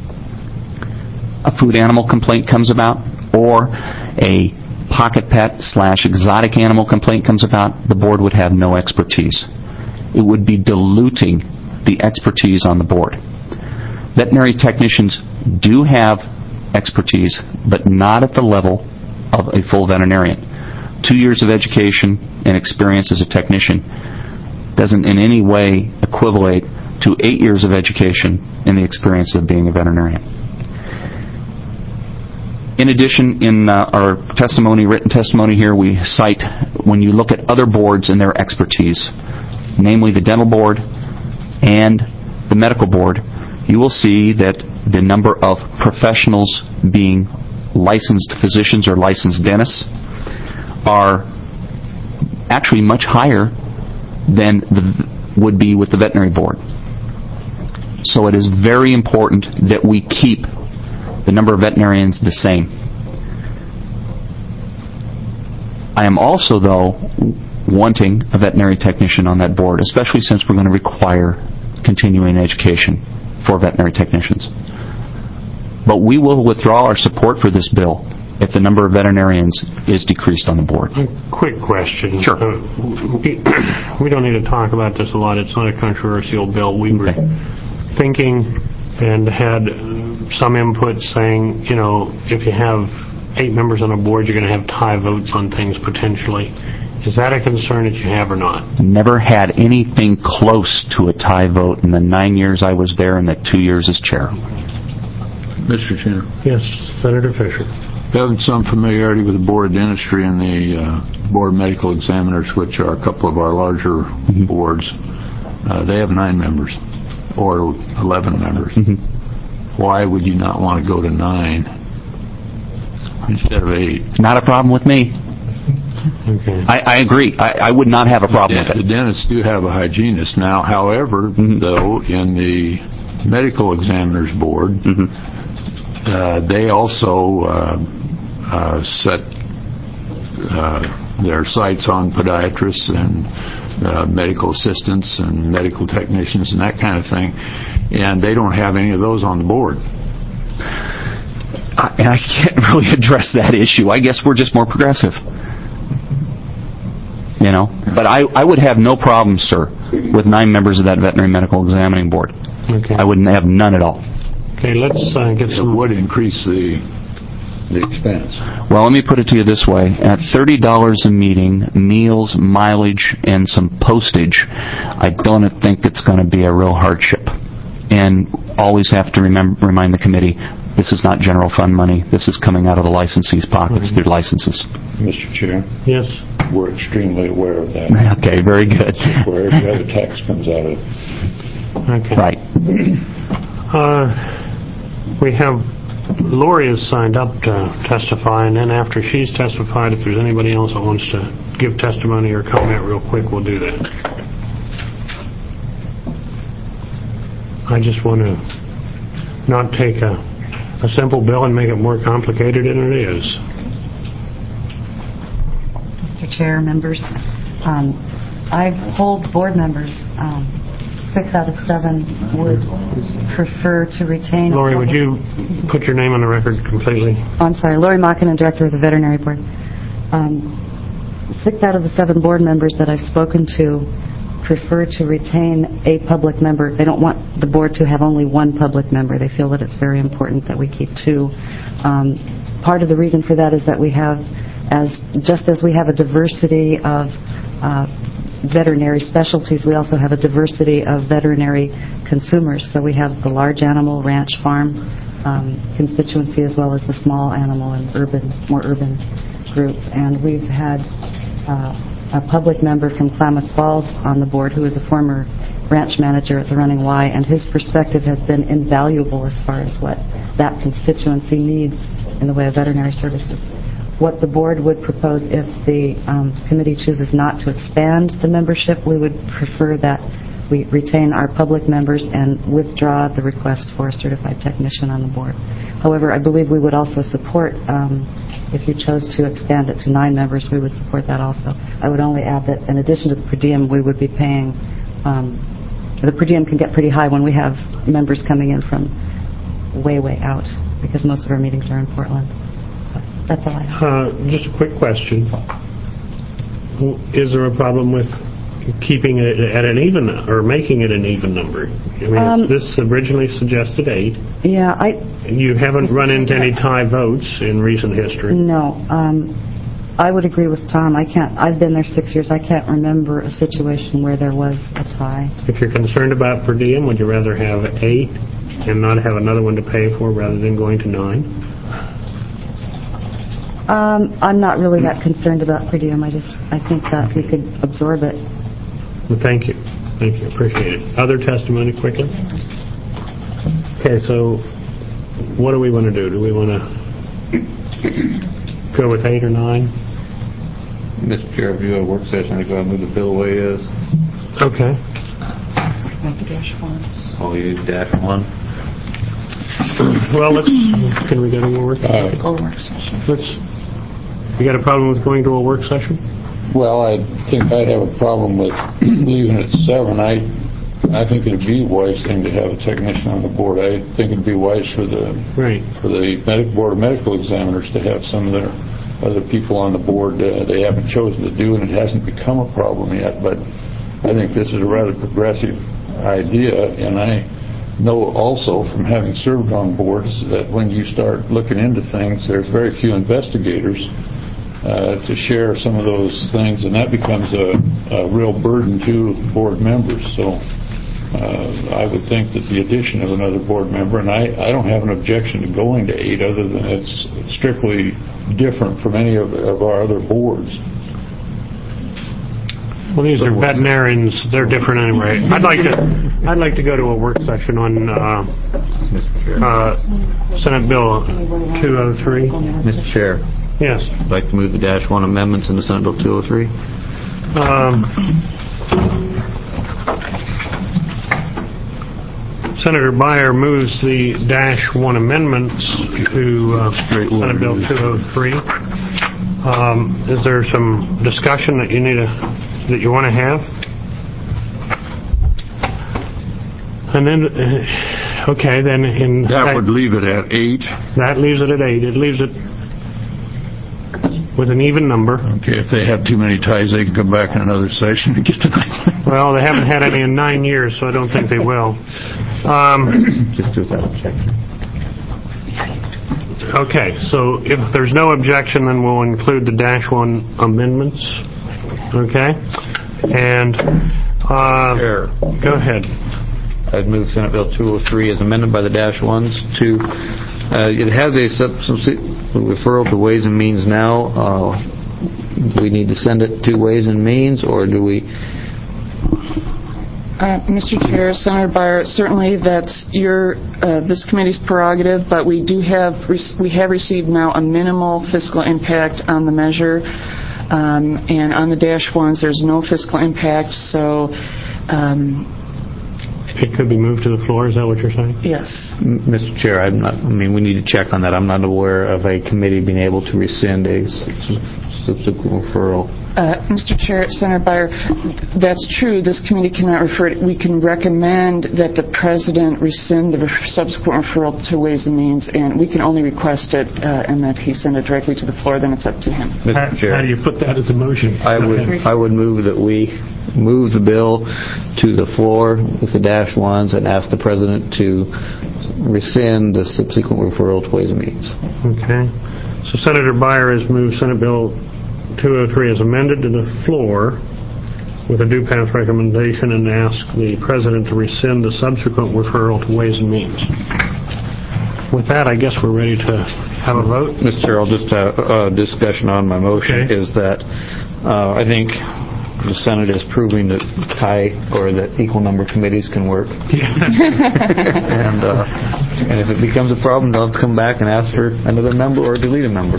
A food animal complaint comes about, or a pocket pet / exotic animal complaint comes about, the board would have no expertise. It would be diluting the expertise on the board. Veterinary technicians do have expertise, but not at the level of a full veterinarian. 2 years of education and experience as a technician doesn't in any way equivalent to 8 years of education and the experience of being a veterinarian. In addition, in our testimony, written testimony here, we cite, when you look at other boards and their expertise, namely the dental board and the medical board, you will see that the number of professionals being licensed physicians or licensed dentists are actually much higher than would be with the veterinary board. So it is very important that we keep the number of veterinarians the same. I am also, though, wanting a veterinary technician on that board, especially since we're going to require continuing education for veterinary technicians. But we will withdraw our support for this bill if the number of veterinarians is decreased on the board. A quick question. Sure. We don't need to talk about this a lot. It's not a controversial bill. We were thinking and had some input saying, if you have 8 members on a board, you're going to have tie votes on things potentially. Is that a concern that you have or not? Never had anything close to a tie vote in the 9 years I was there and the 2 years as chair. Mr. Chair. Yes, Senator Fisher. Having some familiarity with the Board of Dentistry and the Board of Medical Examiners, which are a couple of our larger boards, they have 9 members or 11 members. Why would you not want to go to 9 instead of 8? Not a problem with me. Okay. I agree. I would not have a problem with The it. dentists do have a hygienist now. However, though, in the medical examiners board, they also set their sights on podiatrists and medical assistants and medical technicians and that kind of thing, and they don't have any of those on the board. And I can't really address that issue. I guess we're just more progressive. But I would have no problem, sir, with 9 members of that veterinary medical examining board. Okay. I wouldn't have none at all. Okay, let's get It some... would increase the expense. Well, let me put it to you this way. At $30 a meeting, meals, mileage, and some postage, I don't think it's going to be a real hardship. And always have to remind the committee, this is not general fund money. This is coming out of the licensees' pockets through licenses. Mr. Chair, Yes? we're extremely aware of that. Okay, very good. Where every other tax comes out of. Okay. Right. We have... Lori is signed up to testify, and then after she's testified, if there's anybody else that wants to give testimony or comment real quick, we'll do that. I just want to not take a simple bill and make it more complicated than it is. Mr. Chair, members, I've polled board members. 6 out of 7 would prefer to retain... Lori, would you put your name on the record completely? Oh, I'm sorry. Lori Makinen, Director of the Veterinary Board. 6 out of the 7 board members that I've spoken to prefer to retain a public member. They don't want the board to have only one public member. They feel that it's very important that we keep 2. Part of the reason for that is that we have, just as we have a diversity of veterinary specialties, we also have a diversity of veterinary consumers. So we have the large animal, ranch, farm constituency, as well as the small animal and more urban group. And we've had a public member from Klamath Falls on the board who is a former ranch manager at the Running Y, and his perspective has been invaluable as far as what that constituency needs in the way of veterinary services. What the board would propose if the committee chooses not to expand the membership, we would prefer that we retain our public members and withdraw the request for a certified technician on the board. However, I believe we would also support, if you chose to expand it to 9 members, we would support that also. I would only add that in addition to the per diem, we would be paying, the per diem can get pretty high when we have members coming in from way, way out, because most of our meetings are in Portland. That's all I have. Just a quick question. Is there a problem with keeping it at an even, or making it an even number? I mean, this originally suggested 8. Yeah, You haven't run into any tie votes in recent history. No. I would agree with Tom. I've been there 6 years. I can't remember a situation where there was a tie. If you're concerned about per diem, would you rather have 8 and not have another one to pay for rather than going to 9? I'm not really that concerned about per diem. I think that we could absorb it. Well, thank you. Thank you. Appreciate it. Other testimony quickly? Okay, so what do we want to do? Do we want to go with 8 or 9? Mr. Chair, if you have a work session, I go ahead and move the bill the way it is. Okay. All you -1. Well, can we go to a work session? You got a problem with going to a work session? Well, I think I'd have a problem with leaving it at 7. I think it'd be a wise thing to have a technician on the board. I think it'd be wise for the board of medical examiners to have some of their other people on the board. They haven't chosen to do, and it hasn't become a problem yet. But I think this is a rather progressive idea, and I know also from having served on boards that when you start looking into things, there's very few investigators to share some of those things, and that becomes a real burden to board members. So I would think that the addition of another board member, and I don't have an objection to going to 8 other than it's strictly different from any of our other boards. Well, these are veterinarians. They're different anyway. I'd like to go to a work session on Senate Bill 203. Mr. Chair, Yes. I'd like to move the -1 amendments into Senate Bill 203. Senator Byer moves the -1 amendments to Senate Bill 203. Is there some discussion that you want to have? And then, okay, then in that would leave it at 8. That leaves it at 8. It leaves it with an even number. Okay, if they have too many ties, they can come back in another session and get to 9. Well, they haven't had any in 9 years, so I don't think they will. Just do that objection. Okay, so if there's no objection, then we'll include the -1 amendments. Okay? And, go ahead. I'd move Senate Bill 203 as amended by the -1s to, it has a referral to Ways and Means now. Do we need to send it to Ways and Means, or do we? Mr. Chair, Senator Byer, certainly that's this committee's prerogative, but we have received now a minimal fiscal impact on the measure, and on the -1s there's no fiscal impact, so it could be moved to the floor. Is that what you're saying? Yes. Mr. Chair, we need to check on that. I'm not aware of a committee being able to rescind a subsequent referral. Mr. Chair, Senator Byer, that's true. This committee cannot refer it. We can recommend that the President rescind the subsequent referral to Ways and Means, and we can only request it and that he send it directly to the floor. Then it's up to him. Mr. Chair, how do you put that as a motion? I would move that we move the bill to the floor with the -1s and ask the President to rescind the subsequent referral to Ways and Means. Okay. So Senator Byer has moved Senate Bill 203 as amended to the floor with a due path recommendation and ask the President to rescind the subsequent referral to Ways and Means. With that, I guess we're ready to have a vote. Mr. Chair, I'll just have a discussion on my motion. Okay. Is that I think the Senate is proving that that equal number of committees can work. And if it becomes a problem, they'll have to come back and ask for another member or delete a member.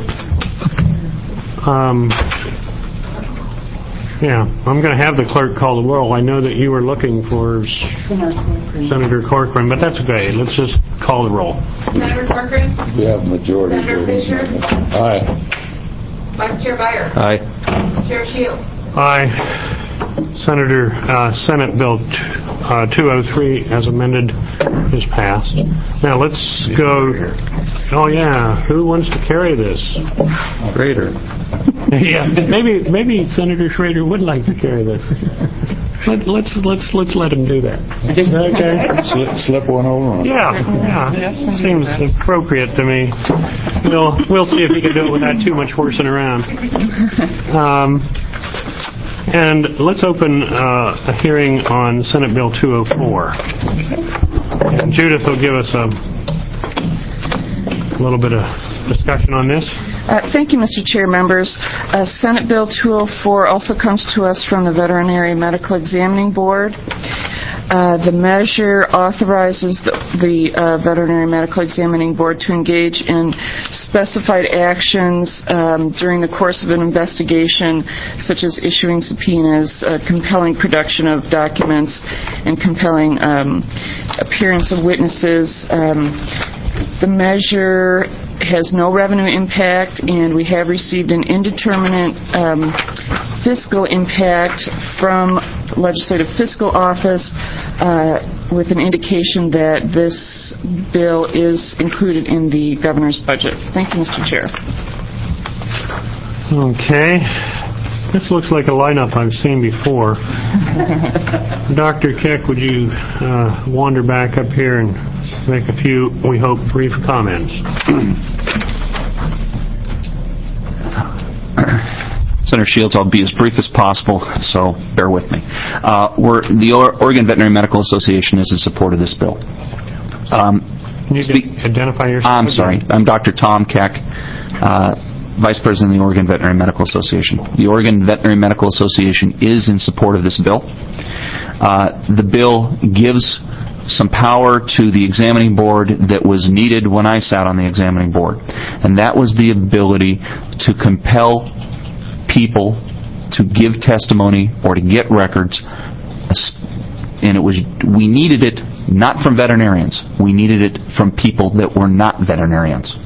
I'm going to have the clerk call the roll. I know that you were looking for Senator Corcoran, but that's okay. Let's just call the roll. Senator Corcoran? We have a majority. Senator Fisher? Aye. Vice Chair Byer? Aye. Chair Shields? Aye. Senate Bill 203 as amended is passed. Now let's go. Oh yeah, who wants to carry this? Schrader. Yeah, maybe Senator Schrader would like to carry this. Let's let him do that. Okay. Slip one over. Yeah. Seems appropriate to me. We'll see if he can do it without too much horsing around. And let's open a hearing on Senate Bill 204. And Judith will give us a little bit of discussion on this. Thank you, Mr. Chair, members. Senate Bill 204 also comes to us from the Veterinary Medical Examining Board. The measure authorizes the Veterinary Medical Examining Board to engage in specified actions during the course of an investigation, such as issuing subpoenas, compelling production of documents, and compelling appearance of witnesses. The measure has no revenue impact, and we have received an indeterminate fiscal impact from Legislative Fiscal Office with an indication that this bill is included in the governor's budget. Thank you, Mr. Chair. Okay. This looks like a lineup I've seen before. Dr. Keck, would you wander back up here and make a few, we hope, brief comments? Senator Shields, I'll be as brief as possible, so bear with me. The Oregon Veterinary Medical Association is in support of this bill. Can you identify yourself? I'm sorry. I'm Dr. Tom Keck, Vice President of the Oregon Veterinary Medical Association. The Oregon Veterinary Medical Association is in support of this bill. The bill gives some power to the examining board that was needed when I sat on the examining board. And that was the ability to compel people to give testimony or to get records. And we needed it not from veterinarians. We needed it from people that were not veterinarians.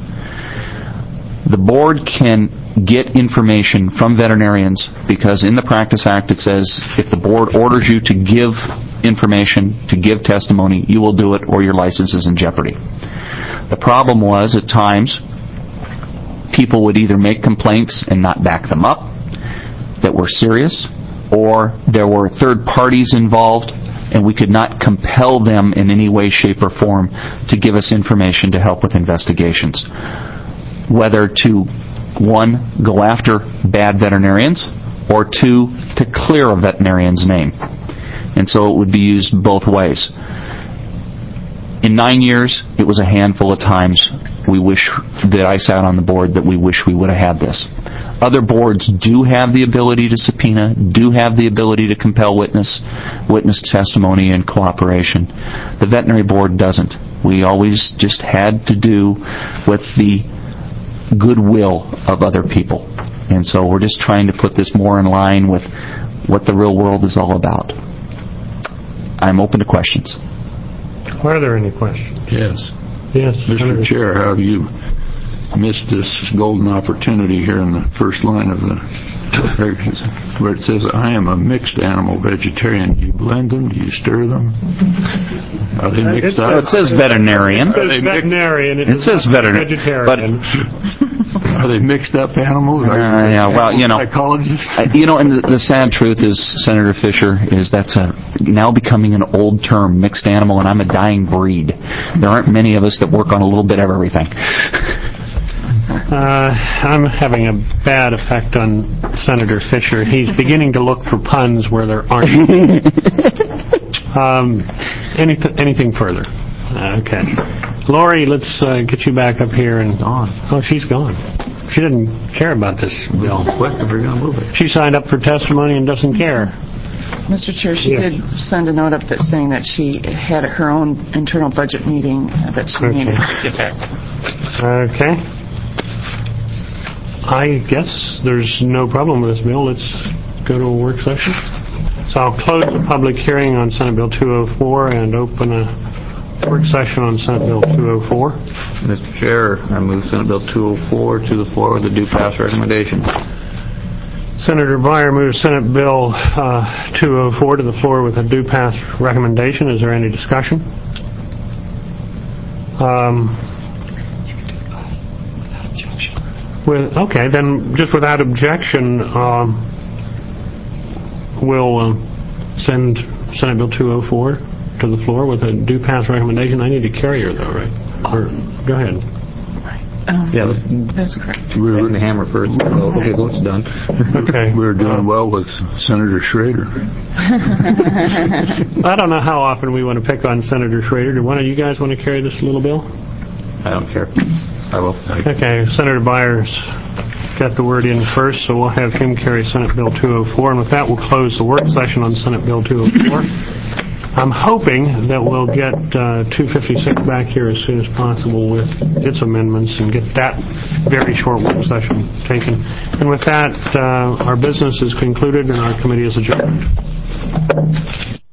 The board can get information from veterinarians because in the Practice Act it says if the board orders you to give information, to give testimony, you will do it or your license is in jeopardy. The problem was at times people would either make complaints and not back them up that were serious, or there were third parties involved and we could not compel them in any way, shape, or form to give us information to help with investigations. Whether to, one, go after bad veterinarians, or two, to clear a veterinarian's name. And so it would be used both ways. In 9 years, it was a handful of times we wish that I sat on the board that we wish we would have had this. Other boards do have the ability to subpoena, do have the ability to compel witness testimony and cooperation. The veterinary board doesn't. We always just had to do with the goodwill of other people. And so we're just trying to put this more in line with what the real world is all about. I'm open to questions. Are there any questions? Yes. Yes. Mr. Chair, how have you missed this golden opportunity here in the first line of the where it says, I am a mixed animal vegetarian. Do you blend them? Do you stir them? Are they mixed up? It says veterinarian. It says veterinarian. It says vegetarian. Are they mixed up animals? Yeah, well, psychologists? And the sad truth is, Senator Fisher, is that's now becoming an old term, mixed animal, and I'm a dying breed. There aren't many of us that work on a little bit of everything. I'm having a bad effect on Senator Fisher. He's beginning to look for puns where there aren't. Anything further? Okay. Lori, let's get you back up here. Oh, she's gone. She didn't care about this bill. She signed up for testimony and doesn't care. Mr. Chair, she did send a note up that saying that she had her own internal budget meeting that she needed to get back. Okay. I guess there's no problem with this bill. Let's go to a work session. So I'll close the public hearing on Senate Bill 204 and open a work session on Senate Bill 204. Mr. Chair, I move Senate Bill 204 to the floor with a due pass recommendation. Senator Beyer moves Senate Bill 204 to the floor with a due pass recommendation. Is there any discussion? Okay, then just without objection, we'll send Senate Bill 204 to the floor with a due pass recommendation. I need a carrier, though, right? Go ahead. Yeah, that's correct. We were hitting the hammer first. Okay, vote's done. Okay. We were doing well with Senator Schrader. I don't know how often we want to pick on Senator Schrader. Do one of you guys want to carry this little bill? I don't care. I will. Okay, Senator Byers got the word in first, so we'll have him carry Senate Bill 204. And with that, we'll close the work session on Senate Bill 204. I'm hoping that we'll get 256 back here as soon as possible with its amendments and get that very short work session taken. And with that, our business is concluded and our committee is adjourned.